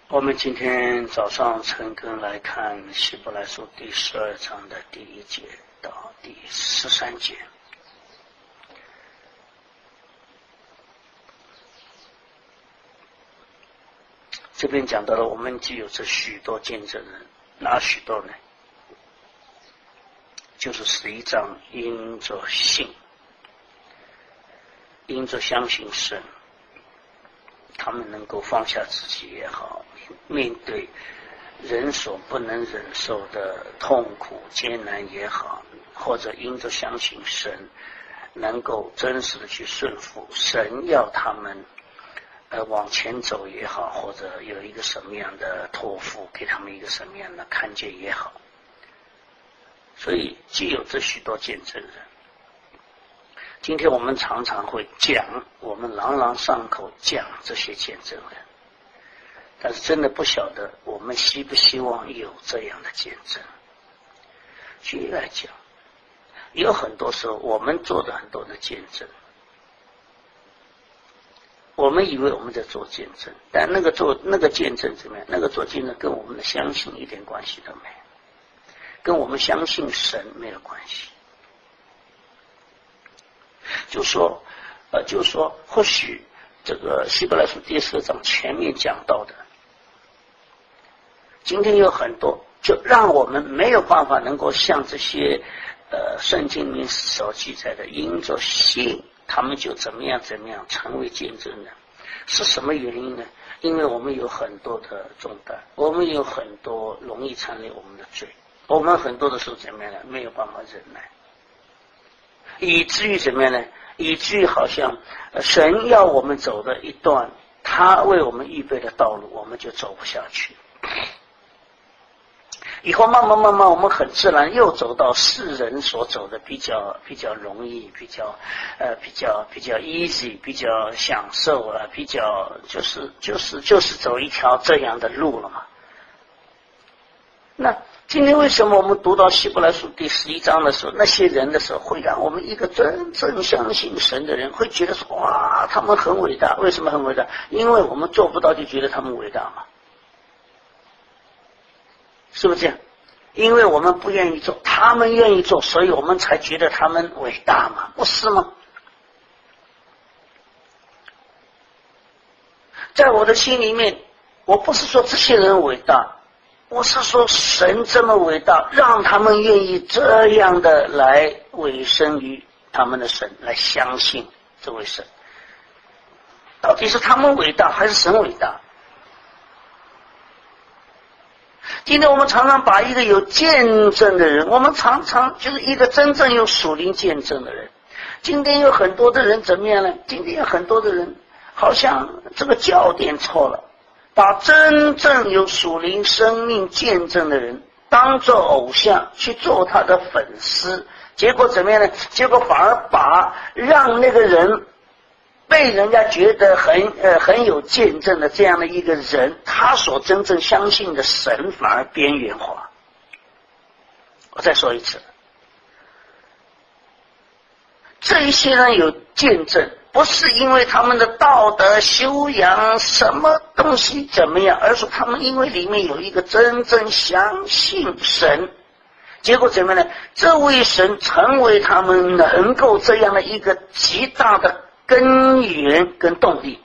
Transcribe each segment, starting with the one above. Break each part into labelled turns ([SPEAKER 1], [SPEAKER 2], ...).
[SPEAKER 1] 我们今天早上晨更来看希伯来书第12章的第1节到第13节。这边讲到了，我们既有这许多见证人，哪许多呢？就是11章因着信，因着相信神，他们能够放下自己也好，面对人所不能忍受的痛苦艰难也好，或者因着相信神，能够真实的去顺服神要他们往前走也好，或者有一个什么样的托付，给他们一个什么样的看见也好。所以既有这许多见证人，今天我们常常会讲，我们朗朗上口讲这些见证人，但是真的不晓得我们希不希望有这样的见证。举例来讲，有很多时候我们做的很多的见证，我们以为我们在做见证，但那个见证怎么样？那个做见证跟我们的相信一点关系都没有，跟我们相信神没有关系。就说或许这个希伯来书第12章前面讲到的，今天有很多就让我们没有办法能够像这些圣经里面所记载的，因着信他们就怎么样成为见证人。是什么原因呢？因为我们有很多的重担，我们有很多容易缠累我们的罪，我们很多的时候怎么样呢？没有办法忍耐，以至于怎么样呢？以至于好像神要我们走的一段他为我们预备的道路，我们就走不下去。以后慢慢我们很自然又走到世人所走的比较容易，比较 easy， 比较享受啊，比较就是走一条这样的路了嘛。那今天为什么我们读到希伯来书第11章的时候，那些人的时候，会让我们一个真正相信神的人会觉得说，哇，他们很伟大。为什么很伟大？因为我们做不到就觉得他们伟大嘛，是不是这样？因为我们不愿意做，他们愿意做，所以我们才觉得他们伟大嘛，不是吗？在我的心里面，我不是说这些人伟大，我是说神这么伟大，让他们愿意这样的来委身于他们的神，来相信这位神。到底是他们伟大还是神伟大？今天我们常常把一个有见证的人，我们常常就是一个真正有属灵见证的人。今天有很多的人怎么样呢？今天有很多的人好像这个焦点错了，把真正有属灵生命见证的人当作偶像去做他的粉丝，结果怎么样呢？结果反而把让那个人被人家觉得很有见证的这样的一个人，他所真正相信的神反而边缘化。我再说一次，这一些人有见证，不是因为他们的道德修养什么东西怎么样，而是他们因为里面有一个真正相信神，结果怎么样呢？这位神成为他们能够这样的一个极大的根源跟动力，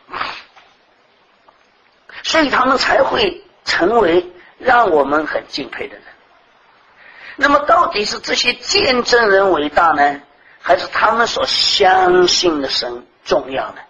[SPEAKER 1] 所以他们才会成为让我们很敬佩的人。那么到底是这些见证人伟大呢，还是他们所相信的神重要呢？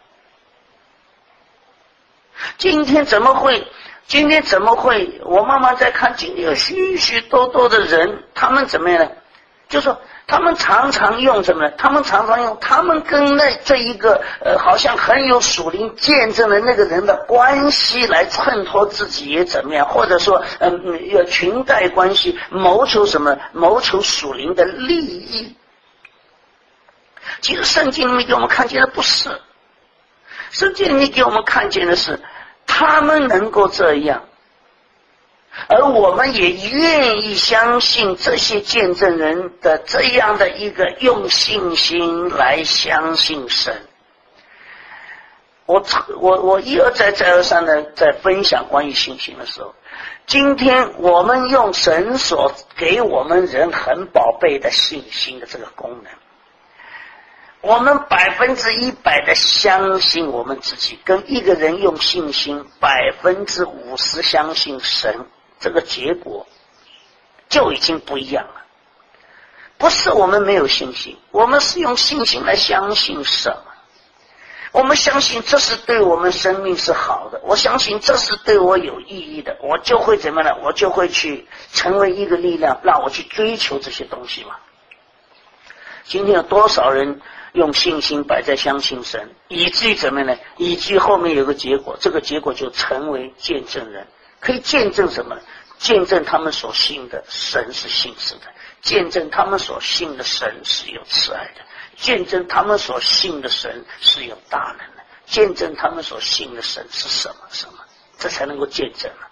[SPEAKER 1] 今天怎么会我慢慢在看，今天有许许多多的人，他们怎么样呢？就是说他们常常用什么呢？他们常常用他们跟这一个好像很有属灵见证的那个人的关系来衬托自己也怎么样，或者说裙带关系，谋求什么？谋求属灵的利益。其实圣经里面给我们看见的不是，圣经里面给我们看见的是他们能够这样，而我们也愿意相信这些见证人的这样的一个用信心来相信神。 我一而再再而三的在分享关于信心的时候，今天我们用神所给我们人很宝贝的信心的这个功能，我们100%的相信我们自己，跟一个人用信心50%相信神，这个结果就已经不一样了。不是我们没有信心，我们是用信心来相信什么？我们相信这是对我们生命是好的，我相信这是对我有意义的，我就会怎么呢？我就会去成为一个力量，让我去追求这些东西嘛。今天有多少人用信心摆在相信神，以至于怎么呢？以至于后面有个结果，这个结果就成为见证人。可以见证什么？见证他们所信的神是信实的，见证他们所信的神是有慈爱的，见证他们所信的神是有大能的，见证他们所信的神是什么，这才能够见证了。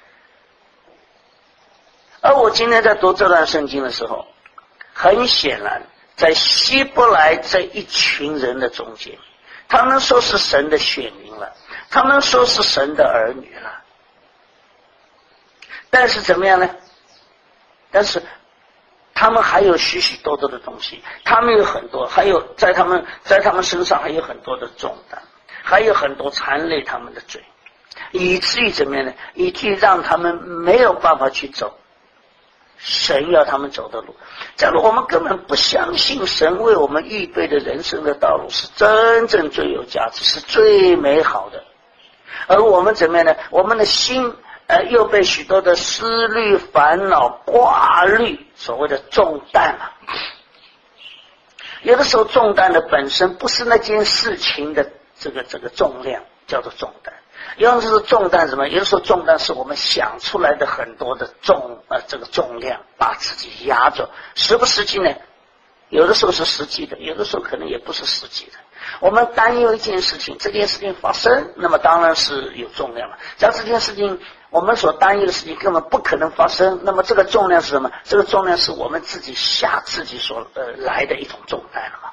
[SPEAKER 1] 而我今天在读这段圣经的时候，很显然在希伯来这一群人的中间，他们说是神的选民了，他们说是神的儿女了，但是怎么样呢？但是他们还有许许多多的东西，他们有很多，还有在他们身上还有很多的重担，还有很多缠累他们的罪，以至于怎么样呢？以至于让他们没有办法去走神要他们走的路。假如我们根本不相信神为我们预备的人生的道路是真正最有价值，是最美好的，而我们怎么样呢？我们的心又被许多的思虑、烦恼、挂虑，所谓的重担啊。有的时候重担的本身不是那件事情的这个重量，叫做重担。有的时候重担什么？有的时候重担是我们想出来的很多的这个重量，把自己压着。实不实际呢？有的时候是实际的，有的时候可能也不是实际的。我们担忧一件事情，这件事情发生，那么当然是有重量了。假如这件事情我们所担忧的事情根本不可能发生，那么这个重量是什么？这个重量是我们自己下自己所来的一种重担了嘛。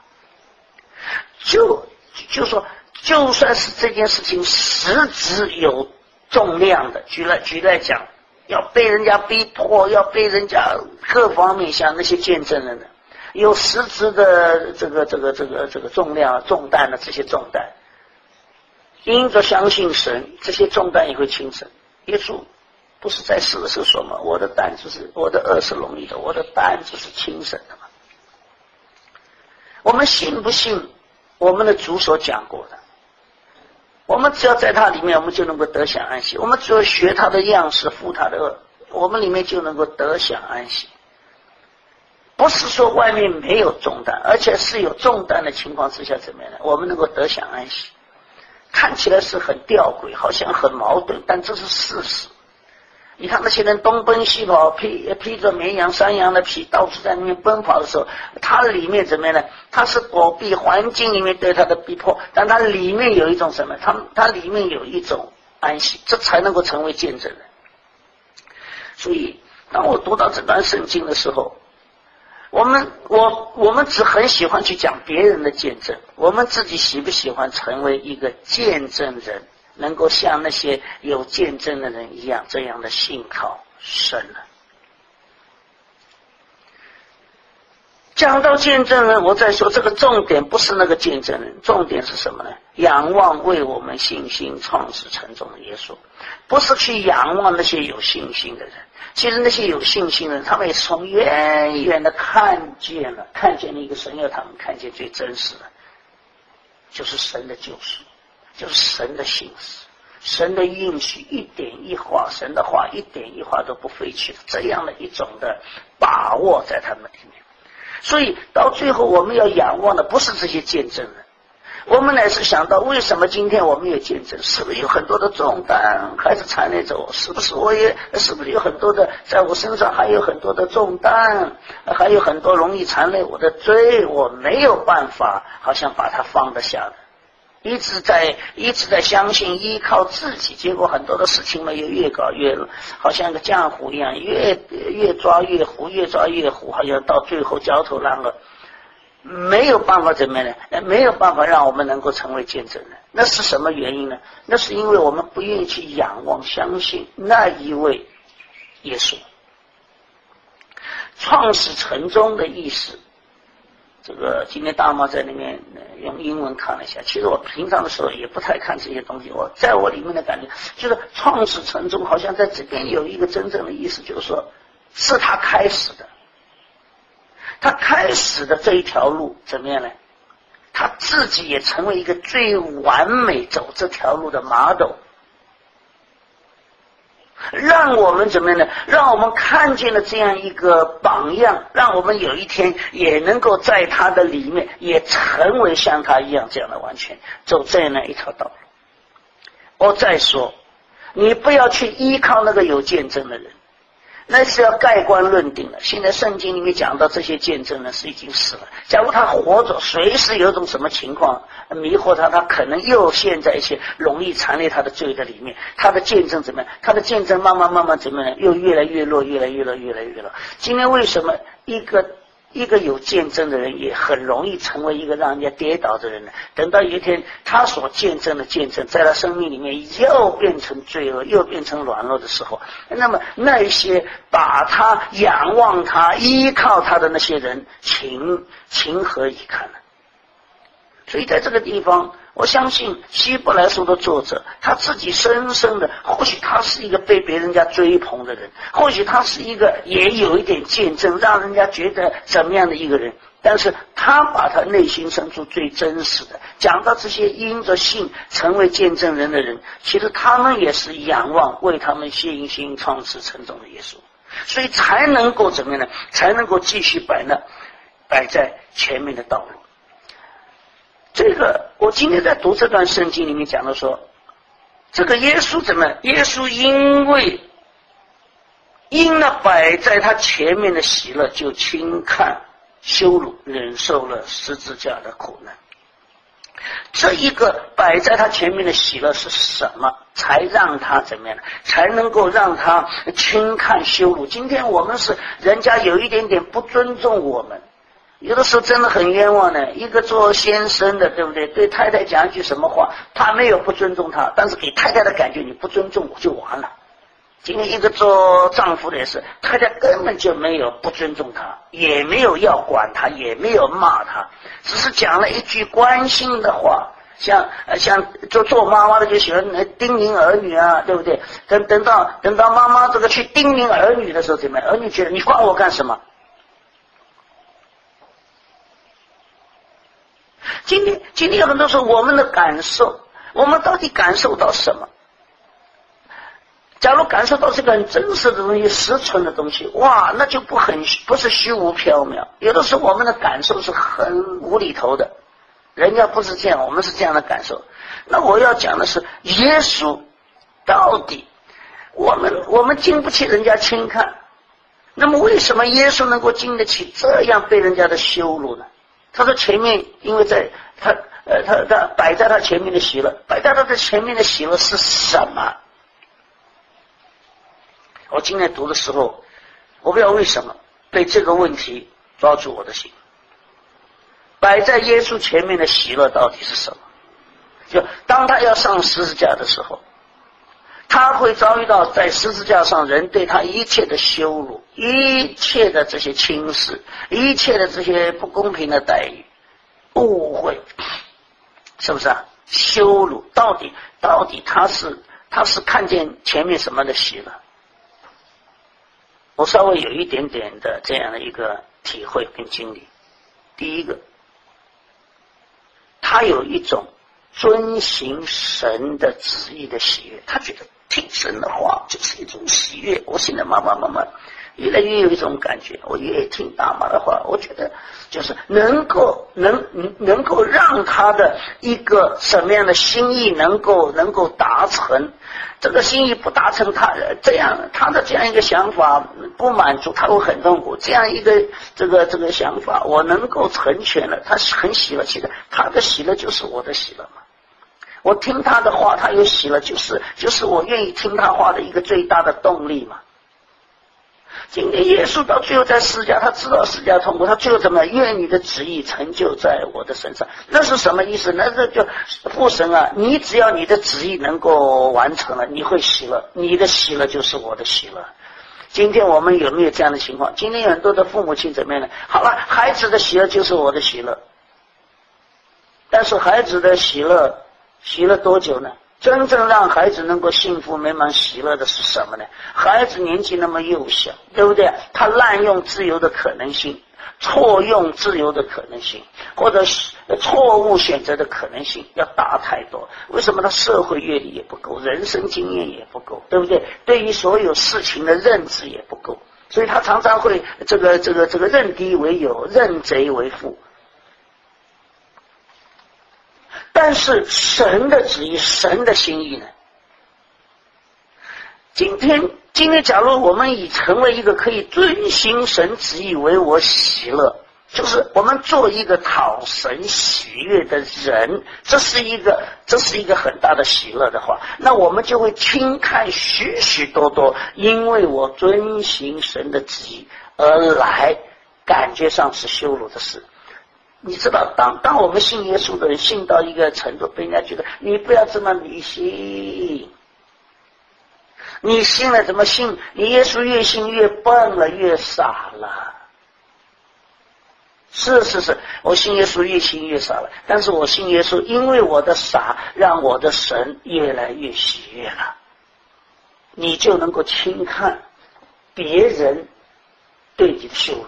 [SPEAKER 1] 就说就算是这件事情实质有重量的，举例来讲，要被人家逼迫，要被人家各方面像那些见证人的有实质的这个重量重担的这些重担，因着相信神，这些重担也会轻省。耶稣不是在世的时候说嘛，我的担子是我的恶是容易的，我的担子是轻省的嘛。我们信不信我们的主所讲过的？我们只要在他里面，我们就能够得享安息。我们只要学他的样式，负他的恶，我们里面就能够得享安息。不是说外面没有重担，而且是有重担的情况之下怎么样呢？我们能够得享安息。看起来是很吊诡，好像很矛盾，但这是事实。你看那些人东奔西跑，披着绵羊山羊的皮，到处在那边奔跑的时候，他里面怎么样呢？他是躲避环境里面对他的逼迫，但他里面有一种什么？他里面有一种安息，这才能够成为见证人。所以当我读到这段圣经的时候，我们只很喜欢去讲别人的见证，我们自己喜不喜欢成为一个见证人，能够像那些有见证的人一样，这样的信靠神呢？讲到见证人，我再说这个重点不是那个见证人，重点是什么呢？仰望为我们信心创始成终的耶稣，不是去仰望那些有信心的人。其实那些有信心的人，他们也从远远的看见了一个神，要他们看见最真实的，就是神的救赎，就是神的信实，神的应许一点一画，神的话一点一画都不废去的，这样的一种的把握在他们里面。所以到最后我们要仰望的不是这些见证人，我们乃是想到为什么今天我们有见证，是不是有很多的重担还是缠累着我，是不是有很多的在我身上还有很多的重担，还有很多容易缠累我的罪，我没有办法好像把它放得下的，一直在相信依靠自己，结果很多的事情呢又越搞越好像个浆糊一样，越抓越糊，越抓越糊，好像到最后焦头烂额，没有办法怎么样呢？没有办法让我们能够成为见证人。 那是什么原因呢？那是因为我们不愿意去仰望相信那一位耶稣。创始成终的意思，这个今天大妈在那边用英文看了一下，其实我平常的时候也不太看这些东西，在我里面的感觉就是创始成终好像在这边有一个真正的意思，就是说是他开始的，他开始的这一条路怎么样呢？他自己也成为一个最完美走这条路的 model， 让我们怎么样呢？让我们看见了这样一个榜样，让我们有一天也能够在他的里面也成为像他一样这样的完全，走这样的一条道路。我再说，你不要去依靠那个有见证的人，那是要盖棺论定的。现在圣经里面讲到这些见证呢是已经死了，假如他活着，随时有种什么情况迷惑他，他可能又陷在一些容易残留他的罪的里面，他的见证怎么样？他的见证慢慢怎么样？又越来越弱，越来越弱。今天为什么一个有见证的人也很容易成为一个让人家跌倒的人呢？等到有一天他所见证的见证在他生命里面又变成罪恶，又变成软弱的时候，那么那些把他仰望他依靠他的那些人情何以堪呢？所以在这个地方，我相信希伯来书的作者他自己深深的，或许他是一个被别人家追捧的人，或许他是一个也有一点见证让人家觉得怎么样的一个人，但是他把他内心深处最真实的讲到这些因着信成为见证人的人，其实他们也是仰望为他们信心创始成终的耶稣，所以才能够怎么样呢？才能够继续摆在前面的道路。这个我今天在读这段圣经里面讲的说，这个耶稣怎么？耶稣因那摆在他前面的喜乐，就轻看羞辱，忍受了十字架的苦难。这一个摆在他前面的喜乐是什么？才让他怎么样？才能够让他轻看羞辱。今天我们是人家有一点点不尊重我们，有的时候真的很冤枉的。一个做先生的，对不对？对太太讲一句什么话，他没有不尊重他，但是给太太的感觉你不尊重我就完了。今天一个做丈夫的也是，太太根本就没有不尊重他，也没有要管他，也没有骂他，只是讲了一句关心的话。像做妈妈的就喜欢叮咛儿女啊，对不对？等到妈妈这个去叮咛儿女的时候，怎么样？儿女觉得你管我干什么？今天有很多时候我们的感受，我们到底感受到什么？假如感受到这个很真实的东西，实存的东西，哇，那就不是虚无缥缈。有的时候我们的感受是很无厘头的，人家不是这样，我们是这样的感受。那我要讲的是，耶稣到底我们经不起人家轻看，那么为什么耶稣能够经得起这样被人家的羞辱呢？他说前面，因为在他摆在他前面的喜乐，摆在他的前面的喜乐是什么？我今天读的时候，我不知道为什么被这个问题抓住我的心。摆在耶稣前面的喜乐到底是什么？就当他要上十字架的时候，他会遭遇到在十字架上人对他一切的羞辱，一切的这些轻视，一切的这些不公平的待遇，误会，是不是啊？羞辱到底他是看见前面什么的喜乐？我稍微有一点点的这样的一个体会跟经历。第一个，他有一种遵行神的旨意的喜悦，他觉得听神的话就是一种喜悦。我现在慢慢越来越有一种感觉，我越听大妈的话，我觉得就是能够让他的一个什么样的心意能够达成。这个心意不达成，他的这样一个想法不满足，他会很痛苦。这样一个这个想法，我能够成全了，他很喜乐。其实他的喜乐就是我的喜乐嘛。我听他的话，他有喜乐，就是我愿意听他话的一个最大的动力嘛。 今天耶稣到最后在释迦，他知道释迦痛苦，他最后怎么样？愿你的旨意成就在我的身上。那是什么意思？那这就父神啊，你只要你的旨意能够完成了，你会喜乐，你的喜乐就是我的喜乐。今天我们有没有这样的情况？今天有很多的父母亲怎么样呢？好了，孩子的喜乐就是我的喜乐，但是孩子的喜乐多久呢？真正让孩子能够幸福美满喜乐的是什么呢？孩子年纪那么幼小，对不对？他滥用自由的可能性，错用自由的可能性，或者错误选择的可能性要大太多。为什么他社会阅历也不够，人生经验也不够，对不对？对于所有事情的认知也不够，所以他常常会这个认敌为友，认贼为父。但是神的旨意，神的心意呢？今天假如我们已成为一个可以遵行神旨意为我喜乐，就是我们做一个讨神喜悦的人，这是一个很大的喜乐的话，那我们就会轻看许许多多因为我遵行神的旨意而来感觉上是羞辱的事。你知道，当我们信耶稣的人信到一个程度，被人家觉得你不要这么迷信，你信了怎么信？你耶稣越信越笨了，越傻了。是，我信耶稣越信越傻了，但是我信耶稣，因为我的傻，让我的神越来越喜悦了。你就能够轻看别人对你的羞辱。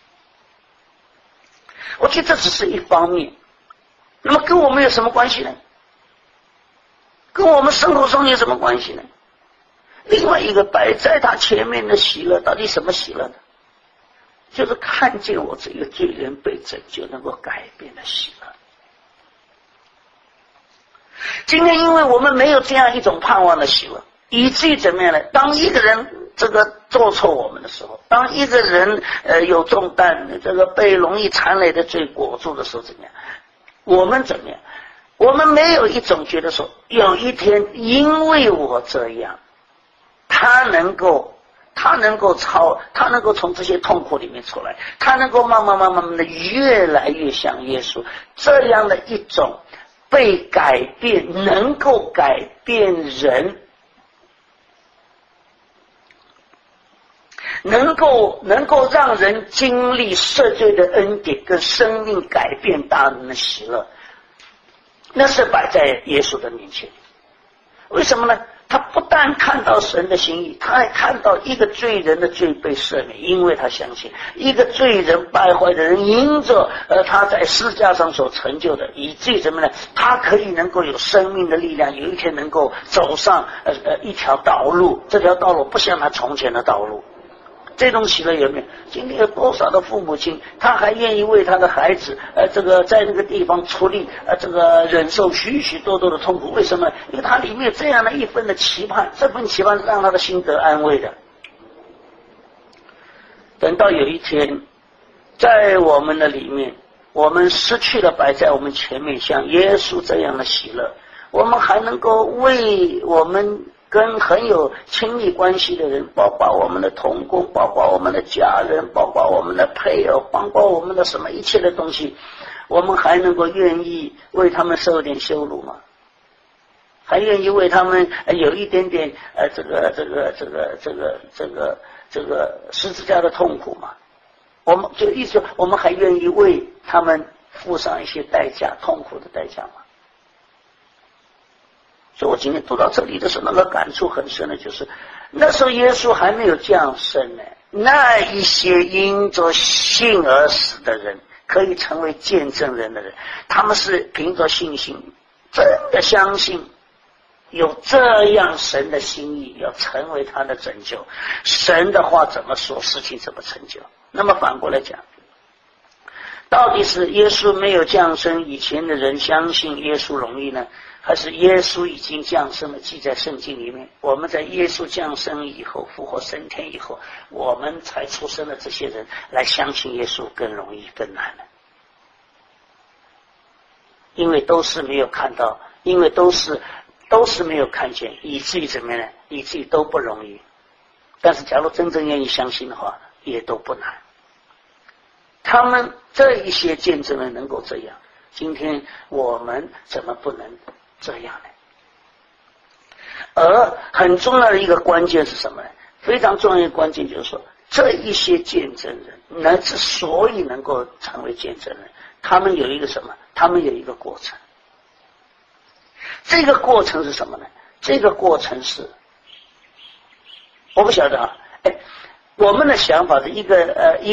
[SPEAKER 1] 我觉得这只是一方面，那么跟我们有什么关系呢？跟我们生活中有什么关系呢？另外一个摆在他前面的喜乐，到底什么喜乐呢？就是看见我这个罪人被拯救，能够改变的喜乐。今天因为我们没有这样一种盼望的喜乐，以至于怎么样呢？当一个人做错我们的时候，当一个人有重担，被容易缠累的罪裹住的时候，怎么样？我们怎么样？我们没有一种觉得说，有一天因为我这样，他能够从这些痛苦里面出来，他能够慢慢的越来越像耶稣，这样的一种被改变，能够改变人，能够让人经历赦罪的恩典跟生命改变大能的喜乐，那是摆在耶稣的面前。为什么呢？他不但看到神的心意，他还看到一个罪人的罪被赦免，因为他相信一个罪人败坏的人，因着他在十字架上所成就的，以至于什么呢？他可以能够有生命的力量，有一天能够走上一条道路，这条道路不像他从前的道路。这种喜乐有没有？今天有多少的父母亲，他还愿意为他的孩子在那个地方出力忍受许许多多的痛苦？为什么？因为他里面有这样的一份的期盼，这份期盼是让他的心得安慰的。等到有一天在我们的里面，我们失去了摆在我们前面像耶稣这样的喜乐，我们还能够为我们跟很有亲密关系的人，包括我们的同工，包括我们的家人，包括我们的配偶，包括我们的什么一切的东西，我们还能够愿意为他们受点羞辱吗？还愿意为他们有一点点十字架的痛苦吗？我们就意思我们还愿意为他们付上一些代价，痛苦的代价吗？所以我今天读到这里的时候，那个感触很深的就是，那时候耶稣还没有降生呢，那一些因着信而死的人，可以成为见证人的人，他们是凭着信心真的相信有这样神的心意要成为他的拯救，神的话怎么说，事情怎么成就。那么反过来讲，到底是耶稣没有降生以前的人相信耶稣容易呢，还是耶稣已经降生了，记在圣经里面，我们在耶稣降生以后，复活升天以后，我们才出生的这些人来相信耶稣更容易更难呢？因为都是没有看到，因为都是没有看见，以至于怎么样呢？以至于都不容易。 但是假如真正愿意相信的话，也都不难。他们这一些见证人能够这样，今天我们怎么不能这样呢？而很重要的一个关键是什么呢？非常重要的关键就是说，这一些见证人之所以能够成为见证人，他们有一个什么？他们有一个过程。这个过程是什么呢？这个过程是，我不晓得啊，我们的想法是一个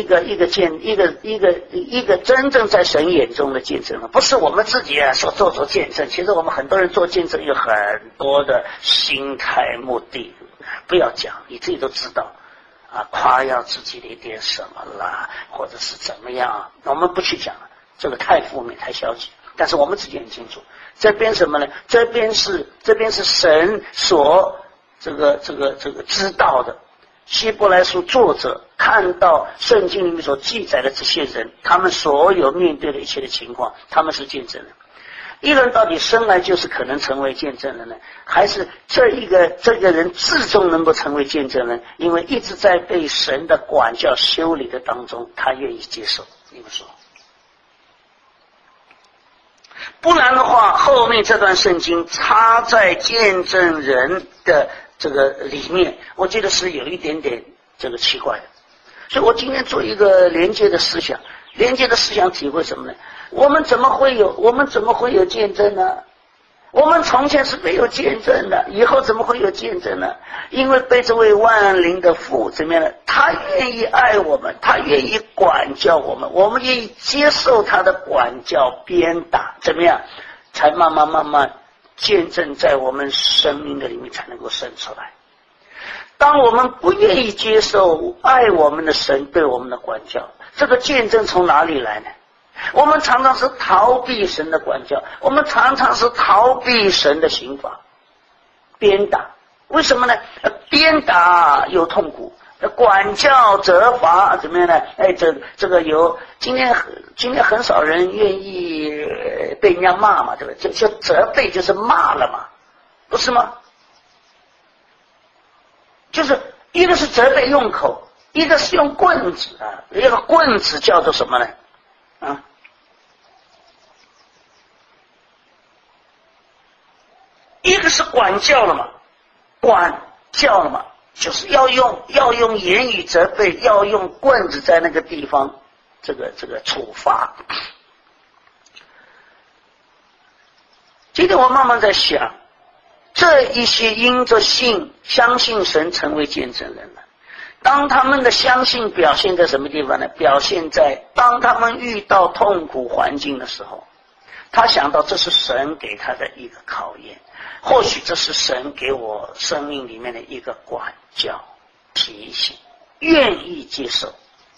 [SPEAKER 1] 真正在神眼中的见证人，不是我们自己说做见证。其实我们很多人做见证有很多的心态目的，不要讲，你自己都知道啊，夸耀自己的一点什么啦，或者是怎么样，我们不去讲，这个太负面太消极。但是我们自己很清楚，这边什么呢？这边是神所这个知道的。希伯来书作者看到圣经里面所记载的这些人，他们所有面对的一切的情况，他们是见证人。一个人到底生来就是可能成为见证人呢，还是这个人至终能够成为见证人？因为一直在被神的管教修理的当中，他愿意接受。你们说？不然的话，后面这段圣经插在见证人的这个里面，我觉得是有一点点这个奇怪的。所以我今天做一个连接的思想，体会什么呢？我们怎么会有见证呢？我们从前是没有见证的，以后怎么会有见证呢？因为被这位万灵的父怎么样呢？他愿意爱我们，他愿意管教我们，我们愿意接受他的管教鞭打，怎么样才慢慢见证在我们生命的里面才能够生出来。当我们不愿意接受爱我们的神对我们的管教，这个见证从哪里来呢？我们常常是逃避神的管教，我们常常是逃避神的刑罚鞭打。为什么呢？鞭打有痛苦，管教责罚怎么样呢？这个有今天很少人愿意被人家骂嘛，对不对？就责备就是骂了嘛，不是吗？就是一个是责备用口，一个是用棍子啊，一个棍子叫做什么呢？一个是管教了嘛，就是要用言语责备，要用棍子在那个地方这个处罚。今天我慢慢在想，这一些因着相信神成为见证人了，当他们的相信表现在什么地方呢？表现在当他们遇到痛苦环境的时候，他想到这是神给他的一个考验，或许这是神给我生命里面的一个管教提醒，愿意接受。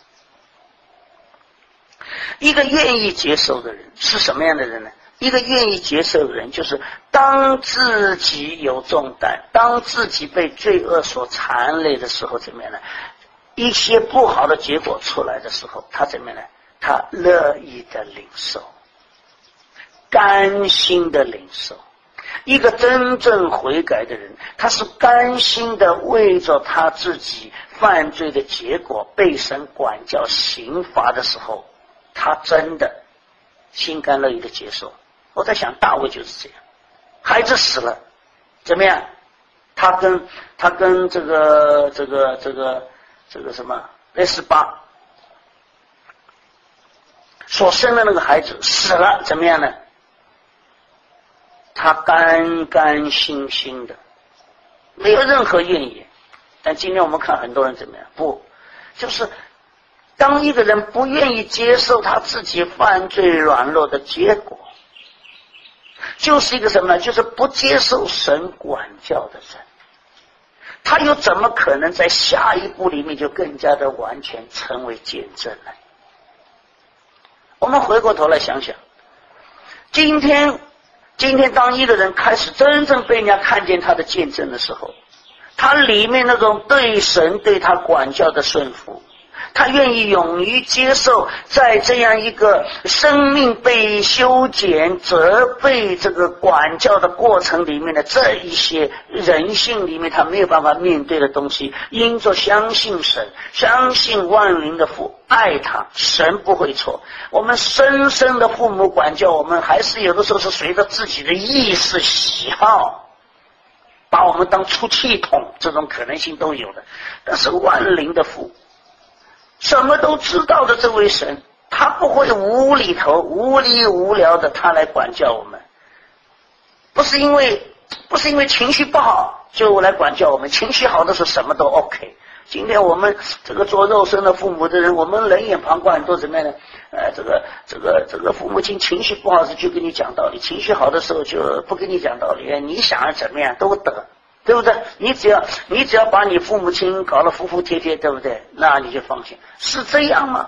[SPEAKER 1] 一个愿意接受的人是什么样的人呢？一个愿意接受的人，就是当自己有重担，当自己被罪恶所缠累的时候，怎么样呢？一些不好的结果出来的时候，他怎么样呢？他乐意的领受，甘心的领受。一个真正悔改的人，他是甘心的为着他自己犯罪的结果被神管教刑罚的时候，他真的心甘乐意的接受。我在想大卫就是这样，孩子死了怎么样？他跟这个什么类似巴所生的那个孩子死了怎么样呢？他甘心心的，没有任何怨言。但今天我们看很多人怎么样？不，就是当一个人不愿意接受他自己犯罪软弱的结果，就是一个什么呢？就是不接受神管教的人，他又怎么可能在下一步里面就更加的完全成为见证呢？我们回过头来想想，今天当一个人开始真正被人家看见他的见证的时候，他里面那种对神对他管教的顺服， 他愿意勇于接受在这样一个生命被修剪、责备这个管教的过程里面的这一些人性里面他没有办法面对的东西，因着相信神，相信万灵的父，爱他，神不会错。我们深深的父母管教我们，还是有的时候是随着自己的意识喜好把我们当出气筒，这种可能性都有的。但是万灵的父，什么都知道的这位神，他不会无厘头、无理无聊的他来管教我们，不是因为情绪不好就来管教我们，情绪好的时候什么都 OK。今天我们这个做肉身的父母的人，我们冷眼旁观很多怎么样呢？这个父母亲情绪不好时就跟你讲道理，情绪好的时候就不跟你讲道理，你想怎么样都得，对不对？你只要把你父母亲搞得服服帖帖，对不对？那你就放心，是这样吗？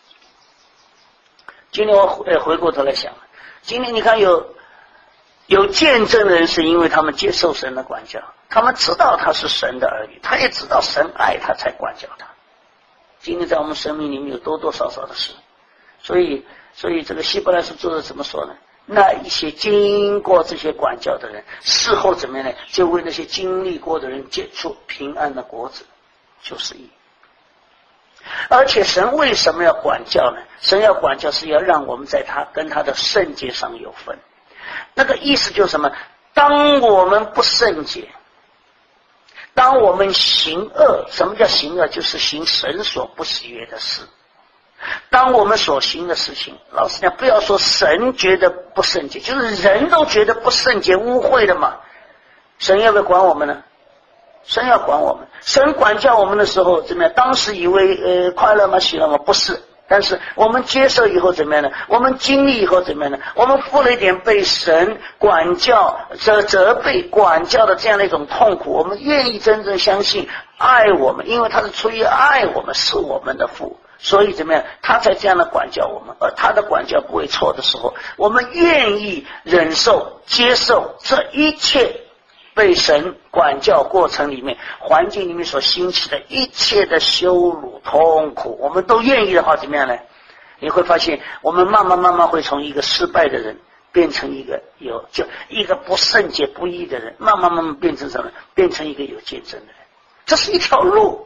[SPEAKER 1] 今天我回过头来想，今天你看有见证的人，是因为他们接受神的管教，他们知道他是神的儿女，他也知道神爱他才管教他。今天在我们生命里面有多多少少的事，所以这个希伯来书作者怎么说呢？那一些经过这些管教的人，事后怎么样呢？就为那些经历过的人结出平安的果子，就是义。而且神为什么要管教呢？神要管教是要让我们在他跟他的圣洁上有分。那个意思就是什么？当我们不圣洁，当我们行恶，什么叫行恶？就是行神所不喜悦的事。当我们所行的事情，老实讲，不要说神觉得不圣洁，就是人都觉得不圣洁、污秽的嘛。神要不要管我们呢？神要管我们。神管教我们的时候怎么样？当时以为快乐吗？喜乐吗？不是。但是我们接受以后怎么样呢？我们经历以后怎么样呢？我们付了一点被神管教、责备、管教的这样的一种痛苦，我们愿意真正相信爱我们，因为他是出于爱我们，是我们的父，所以怎么样？他才这样的管教我们，而他的管教不会错的时候，我们愿意忍受、接受这一切被神管教过程里面环境里面所兴起的一切的羞辱痛苦，我们都愿意的话怎么样呢？你会发现我们慢慢会从一个失败的人变成一个一个不圣洁不义的人，慢慢变成什么？变成一个有见证的人。这是一条路，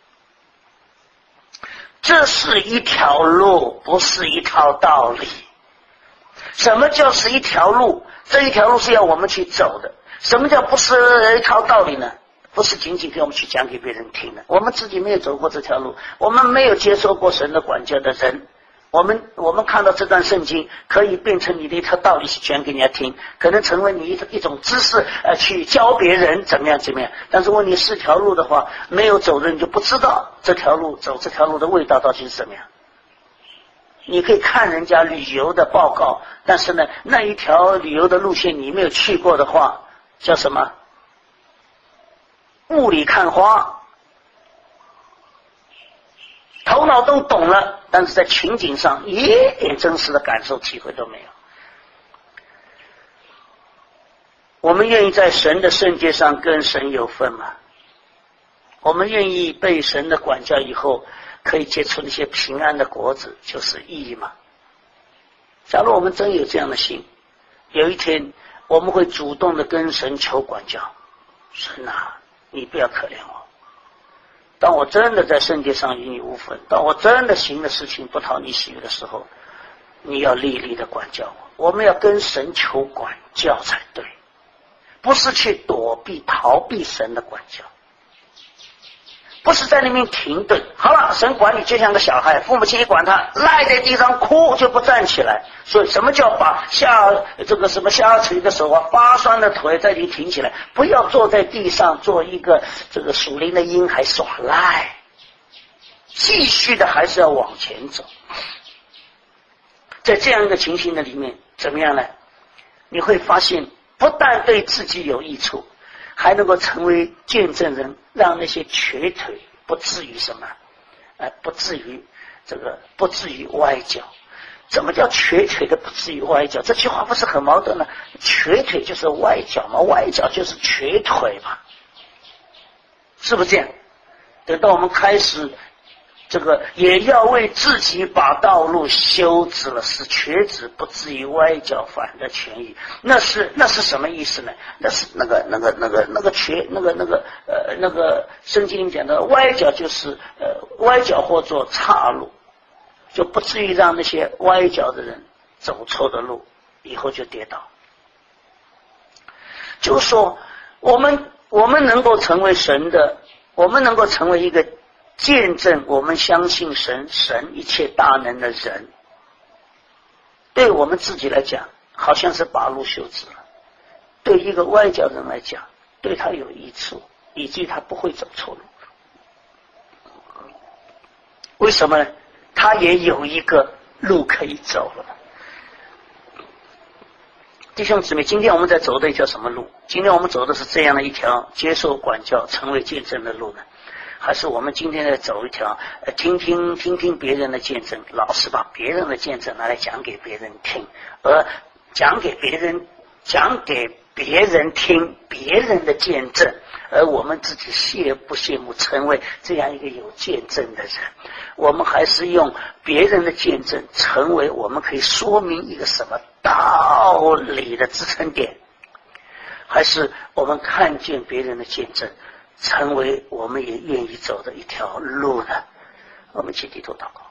[SPEAKER 1] 这是一条路，不是一套道理。什么叫是一条路？这一条路是要我们去走的。什么叫不是一套道理呢？不是仅仅给我们去讲给别人听的，我们自己没有走过这条路，我们没有接受过神的管教的人，我们看到这段圣经可以变成你的一条道理去讲给人家听，可能成为你一种知识去教别人怎么样，但是问你是条路的话，没有走的人就不知道这条路走这条路的味道到底是怎么样。你可以看人家旅游的报告，但是呢那一条旅游的路线你没有去过的话，叫什么？雾里看花，头脑都懂了，但是在情景上一点真实的感受体会都没有。我们愿意在神的圣洁上跟神有份吗？我们愿意被神的管教以后可以结出那些平安的果子，就是义吗？假如我们真有这样的心，有一天我们会主动的跟神求管教，神啊，你不要可怜我，当我真的在圣洁上与你无分，当我真的行的事情不讨你喜悦的时候，你要厉厉的管教我。我们要跟神求管教才对，不是去躲避逃避神的管教，不是在那边停顿。好了，神管你就像个小孩，父母亲一管他，赖在地上哭就不站起来。所以什么叫把下垂的手发酸的腿在这里挺起来？不要坐在地上做一个这个属灵的婴孩耍赖，继续的还是要往前走。在这样一个情形的里面，怎么样呢？你会发现不但对自己有益处，还能够成为见证人，让那些瘸腿不至于什么，不至于歪脚。怎么叫瘸腿的不至于歪脚？这句话不是很矛盾呢？瘸腿就是歪脚嘛，歪脚就是瘸腿嘛，是不是这样？等到我们开始这个也要为自己把道路修直了，使瘸子不至于歪脚反的痊愈。那是什么意思呢？那是那个圣经里讲的歪脚，就是歪脚或做岔路，就不至于让那些歪脚的人走错的路，以后就跌倒。就是说，我们能够成为神的，我们能够成为一个见证我们相信神一切大能的人，对我们自己来讲好像是把路修直了，对一个外教人来讲对他有益处，以及他不会走错路。为什么呢？他也有一个路可以走了。弟兄姊妹，今天我们在走的一条什么路？今天我们走的是这样的一条接受管教成为见证的路呢？还是我们今天在走一条听听别人的见证，老是把别人的见证拿来讲给别人听，而讲给别人听别人的见证，而我们自己羡不羡慕成为这样一个有见证的人？我们还是用别人的见证成为我们可以说明一个什么道理的支撑点，还是我们看见别人的见证成为我们也愿意走的一条路呢？我们一起低头祷告。